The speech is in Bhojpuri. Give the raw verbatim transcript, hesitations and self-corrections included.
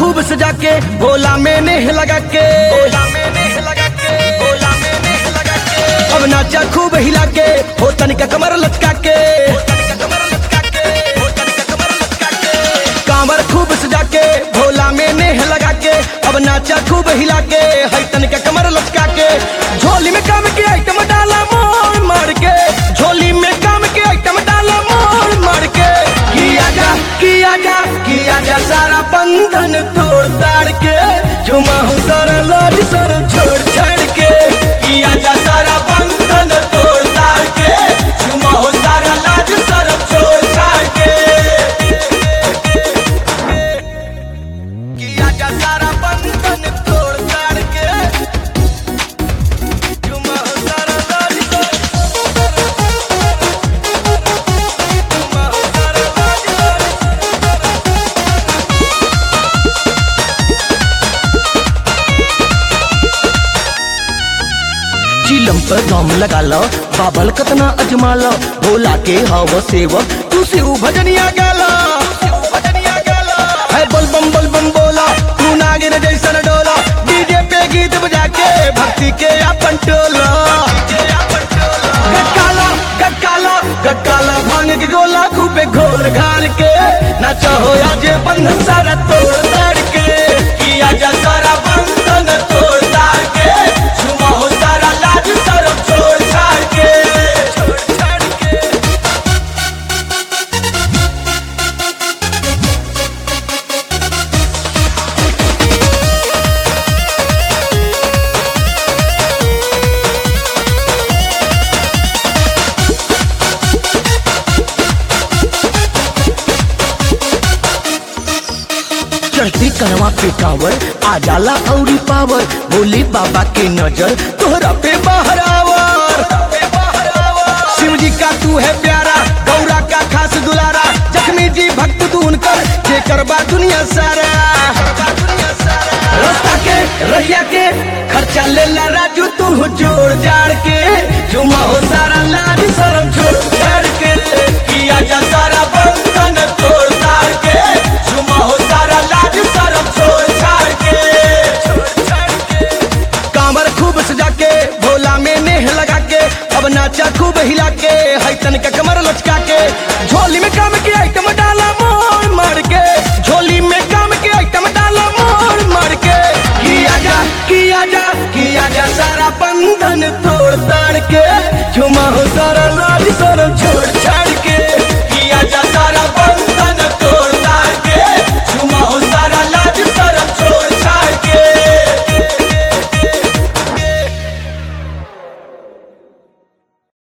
खूब सजा के भोला में नेह लगा के, भोला में नेह लगा के, भोला में नेह लगा के। अब नाचा खूब हिला के हो तनिका कमर लचका के, हो तनिका कमर लचका के, हो तनिका कमर लचका के। कांवर खूब सजा के भोला में नेह लगा के, अब नाचा खूब हिला के है तनिका कमर लचका के। झोली में काम के आइटम डाला मोड़ मार के, झोली में काम के आइटम डाला मोड़ मार के। किया जा किया जा किया जा सारा बंधन तोड़ ताड़ के, झुमा हूँ सारा लाज सर छोड़ छाड़ के। किया जा सारा बंधन तोड़ ताड़ के, झुमा हूँ सारा लाज सर छोड़ छाड़ के। किया जा सारा बंधन तोड़ ताड़ के, झुमा हूँ सारा लाज सर, झुमा हूँ सारा लाज सर। चिलम पर दम लगा लो, बाबल कतना अजमा लो, भोला के हव सेवक तू से भजनिया गाला, है बोल बम बोल बम बोला तू नागिन जैसन डोला। डीजे पे गीत बजा के भक्ति के अपन टोला, गटकाला गटकाला गटकाला भांग के गोला खूबे घोर घाल के, नाचा हो आज बंधन सारा तोड़ ताड़ के। किया जा सारा बंधन तोड़ ताड़ के, झुमा हो सारा लाज शर्म छोड़ छाड़ के, छोड़ छाड़ के। चढ़ती कनवा पे कांवर आ जाला औरी पावर, भोले बाबा के नजर तोहरा पे बाहर आवर। शिव जी का तू है प्यारा, गौरा का खास दुलारा, जख्मी जी भक्त तू उनकर जे करबा दुनिया सारा। रास्ता के रहिया के खर्चा ले ला राजू तू जोड़ जाड़ के, झुमा हो सारा लाज शर्म छोड़ छाड़ के। किया जा सारा बंधन तोड़ ताड़ के, झुमा हो सारा लाज शर्म छोड़ छाड़ के, छोड़ छाड़ के। कांवर खूब सजा के भोला में नेह लगा के, अब नाचा खूब हिला के है तनिका कमर लचका के। झोली में काम के आइटम डाला मोड़ मार के, झोली में काम के आइटम डाला मोड़ मार के। किया जा किया जा किया जा सारा बंधन तोड़ ताड़ के, झुमा हो सारा लाज शर्म छोड़